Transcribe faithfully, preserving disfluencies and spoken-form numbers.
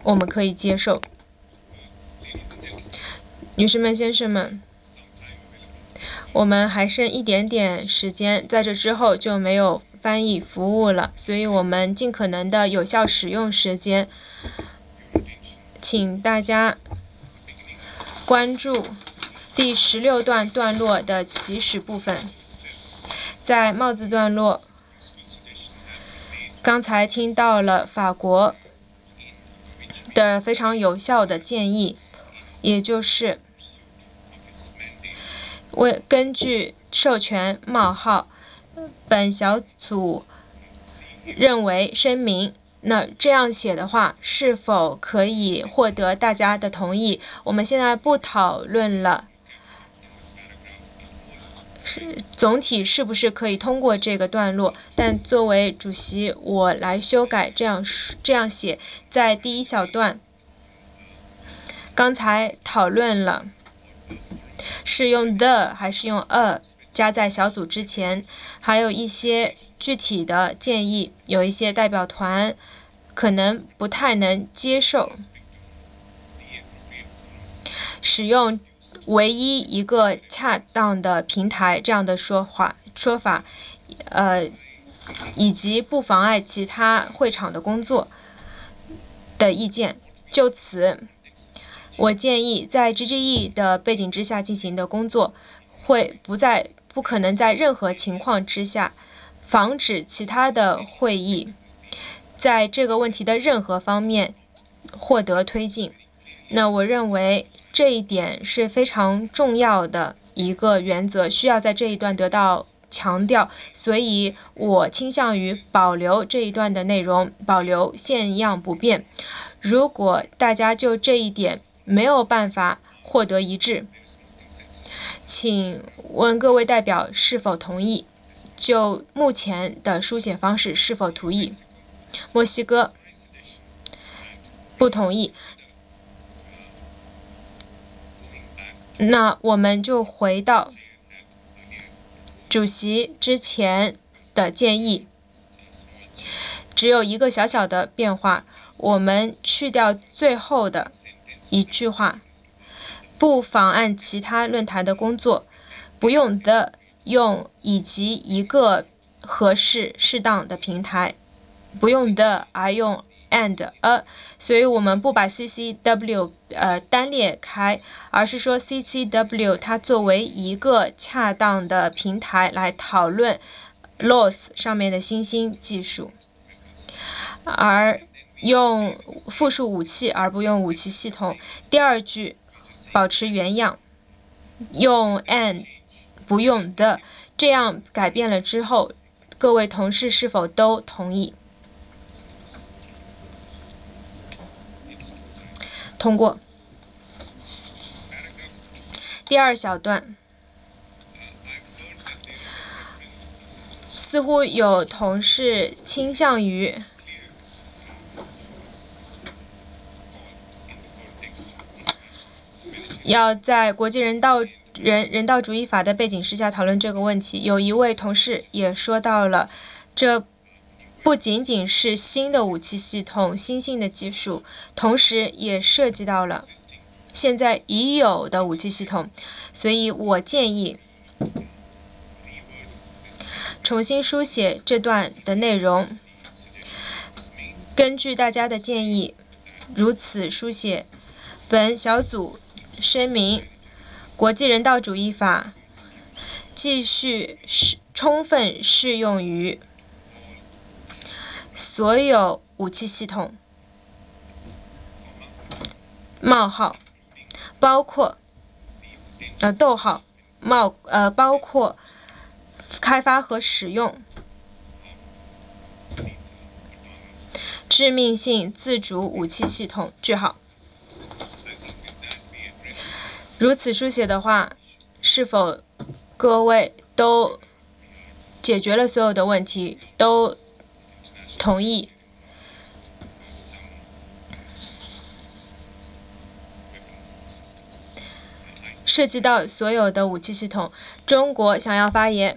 我们可以接受。女士们、先生们，我们还剩一点点时间，在这之后就没有翻译服务了，所以我们尽可能的有效使用时间。请大家关注第十六段段落的起始部分。在帽子段落，刚才听到了法国的非常有效的建议，也就是为根据授权冒号，本小组认为声明，那这样写的话是否可以获得大家的同意？我们现在不讨论了总体是不是可以通过这个段落，但作为主席，我来修改，这样这样写，在第一小段，刚才讨论了是用 the 还是用 a 加在小组之前，还有一些具体的建议，有一些代表团可能不太能接受使用唯一一个恰当的平台这样的说话说法，呃，以及不妨碍其他会场的工作的意见。就此，我建议在 G G E 的背景之下进行的工作，会不在不可能在任何情况之下防止其他的会议在这个问题的任何方面获得推进。那我认为这一点是非常重要的一个原则，需要在这一段得到强调，所以我倾向于保留这一段的内容，保留现样不变。如果大家就这一点没有办法获得一致，请问各位代表是否同意？就目前的书写方式是否同意？墨西哥不同意。那我们就回到主席之前的建议，只有一个小小的变化，我们去掉最后的一句话，不妨碍其他论坛的工作，不用 the 用以及一个合适适当的平台，不用 the 而用 and a， 所以我们不把 C C W 呃单列开，而是说 C C W 它作为一个恰当的平台来讨论 L O S 上面的新兴技术，而用复数武器而不用武器系统。第二句保持原样，用 and 不用 the， 这样改变了之后，各位同事是否都同意？通过。第二小段，似乎有同事倾向于要在国际人道人人道主义法的背景之下讨论这个问题。有一位同事也说到了，这不仅仅是新的武器系统、新兴的技术，同时也涉及到了现在已有的武器系统，所以我建议重新书写这段的内容，根据大家的建议，如此书写。本小组声明，国际人道主义法继续充分适用于所有武器系统，冒号，包括呃逗号冒呃包括开发和使用致命性自主武器系统，句号。如此书写的话，是否各位都解决了所有的问题，都同意？涉及到所有的武器系统，中国想要发言。